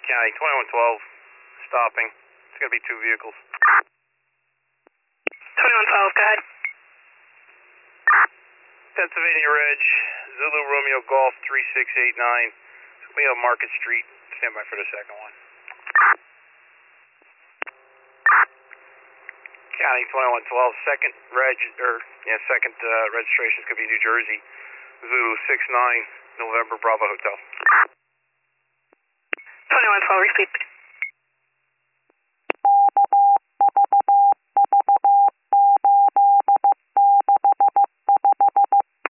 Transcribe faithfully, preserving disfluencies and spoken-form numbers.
County, twenty-one twelve, stopping. It's going to be two vehicles. twenty-one twelve, go ahead. Pennsylvania Reg, Zulu Romeo Golf three six eight nine. We have Market Street. Stand by for the second one. County, twenty-one twelve, second reg, or, yeah, second uh, registration is going to be New Jersey. Zulu six nine, November Bravo Hotel. twenty-one twelve, repeat.